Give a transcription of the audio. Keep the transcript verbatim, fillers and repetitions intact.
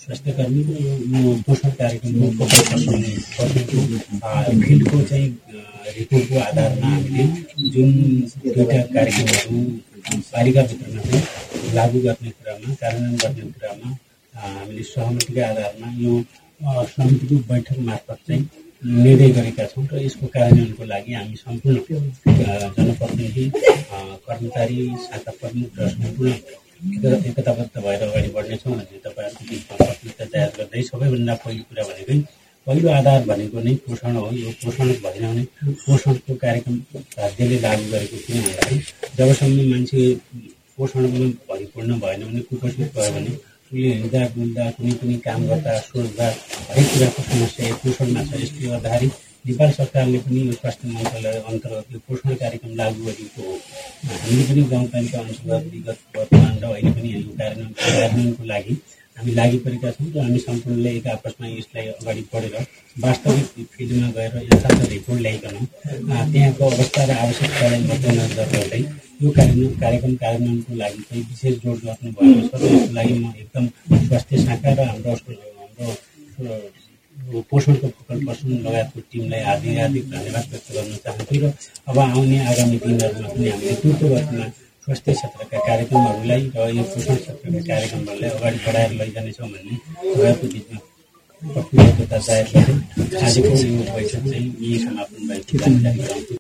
स्वास्थ्य कर्मीको यो पोषण कार्यक्रमको फोकस पर्सनको फिल्डको चाहिँ रिपोर्टको आधारमा हामीले जुन दुईवटा कार्यक्रमहरू पालिकाभित्रमा चाहिँ लागू गर्ने कुरामा कार्यान्वयन गर्ने कुरामा हामीले सहमतिका आधारमा यो समितिको बैठक मार्फत चाहिँ निर्णय गरेका छौँ र यसको कार्यान्वयनको लागि हामी सम्पूर्ण जनप्रतिनिधि कर्मचारी शाखा प्रमुख र सम्पूर्ण एकताबद्ध भएर अगाडि बढ्नेछौँ भन्ने तपाईँहरूको बिचमा प्रतिबद्धता जाहेर गर्दै सबैभन्दा पहिलो कुरा भनेकै पहिलो आधार भनेको नै पोषण हो। यो पोषण भएन भने पोषणको कार्यक्रम राज्यले लागू गरेको किन भन्दाखेरि जबसम्म मान्छे पोषणमा भरिपूर्ण भएन भने कुपोषित भयो भने उसले हिँड्दा डुल्दा कुनै पनि काम गर्दा सोच्दा हरेक कुराको समस्या पोषणमा छ। यसले गर्दाखेरि नेपाल सरकारले पनि यो स्वास्थ्य मन्त्रालय अन्तर्गत यो पोषण कार्यक्रम लागू गरेको हो। हामीले पनि गाउँपालिका अन्तर्गत विगत वर्तमान र अहिले पनि यो कार्यान्वयन कार्यान्वयनको लागि हामी लागि परेका छौँ र हामी सम्पूर्णले एक आपसमा यसलाई अगाडि बढेर वास्तविक फिल्डमा गएर यथार्थ रिपोर्ट ल्याइकन त्यहाँको अवस्था र आवश्यकतालाई मध्यनजर गर्दै यो कार्यान्वयन कार्यक्रम कार्यान्वयनको लागि चाहिँ विशेष जोड गर्नुभएको छ। यसको लागि म एकदम स्वास्थ्य शाखा र हाम्रो हाम्रो पोषणको फोकल पर्सन लगायतको टिमलाई हार्दिक हार्दिक धन्यवाद व्यक्त गर्न चाहन्छु र अब आउने आगामी दिनहरूमा पनि हामीले द्रुत गतिमा स्वास्थ्य क्षेत्रका कार्यक्रमहरूलाई र यो पोषण क्षेत्रका कार्यक्रमहरूलाई अगाडि बढाएर लैजानेछौँ भन्ने सबैको बिचमा प्रतिबद्धता जाहेर गर्दै आजको यो बैठक चाहिँ यही समापन भएको जानकारी गराउँछु।